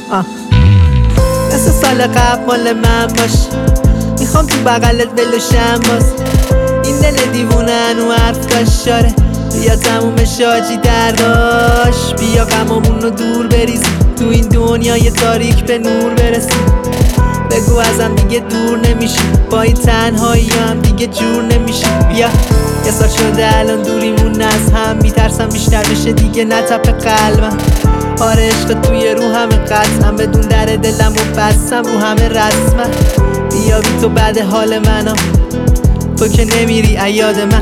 مثل سال قبل مال من باش، میخوام تو بغلت ولوشم باز. این دل دیوونه هنو حرف داشت شاره، بیا تموم شاجی درداش. بیا غمامون رو دور بریزیم، تو این دنیای تاریک به نور برسیم. بگو ازم دیگه دور نمیشی، با این تنهایی هم دیگه جور نمیشی. بیا یه سال شده الان دوریمون از هم، میترسم بیشتر بشه دیگه نتپ قلبم. آره عشق توی رو همه قطعم، بدون در دلم و بستم رو همه رسمم. بیا بی تو بعد حال منم، تو که نمیری ایاد من.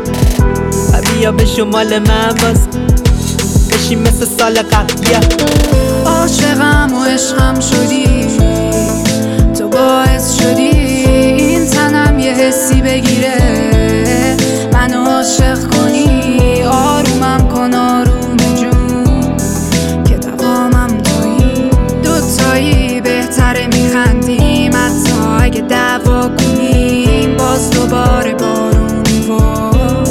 و بیا به شمال من باز، بشیم مثل سال قبل. بیا عاشقم و عشقم شدی، تو باعث شدی این تنم یه حسی بگیره، منو عاشق کنی. آرومم کن آروم جون که دوامم تویی، دوتایی بهتره میخندیم حتی اگه دعوا کنیم. باز دوباره بارون و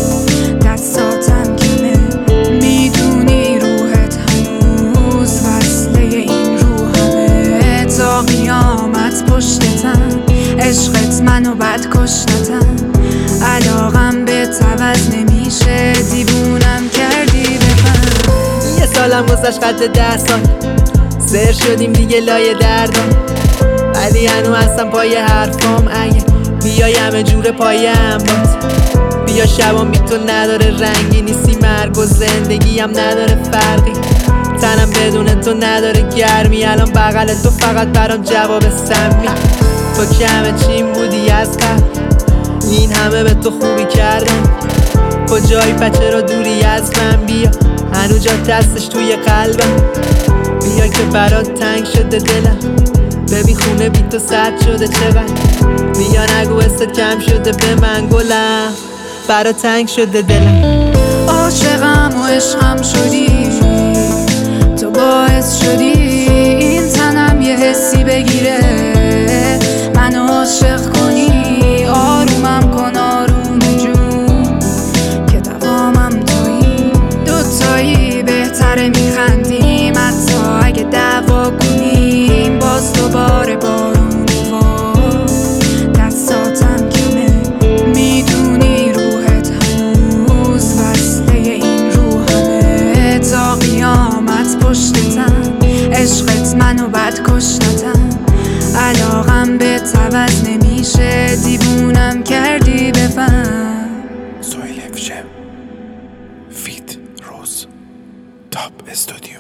دستاتم کمه، میدونی روحت هنوز وصله این روحمه. تا قیامت پشتتم، عشقت منو بد کشتتم. علاقم به عوض نمیشه، دیوونم کردی بفهم. یه سالم گذشت قد 10 سال، سر شدیم دیگه لای دردم. ولی هنو هستم پای حرفام، اگه بیای همه جور پایم بات. بیا شبام بی تو نداره رنگی، نیستی مرگ و زندگی هم نداره فرقی. تنم بدون تو نداره گرمی، الان بغل تو فقط برام جواب سمی. تو که همه چیم بودی از قبل، این همه به تو خوبی کردم. کجایی بچه رو دوری از من، بیا هنو جا دستش توی قلبم. بیا که برات تنگ شده دلم، ببین خونه بی تو سرد شده چقدر. بیا نگو حست کم شده به من گلم، برات تنگ شده دلم. عاشقم و عشقم شدی، تو باعث شدی این تنم یه حسی بگیره، منو عاشق کنی. آرومم کن آروم جون که دوامم تویی، دوتایی بهتره میخندیم حتی اگه دعوا کنیم. باز دوباره بارون و دستاتم کمه، میدونی روحت هنوز وصله این روحمه. تا قیامت پشتتم، عشقت منو بد کشتتم. علاقم به عوض نمیشه، دیوونم کردی بفهم. سویل افشم فیت روز تاپ استودیو.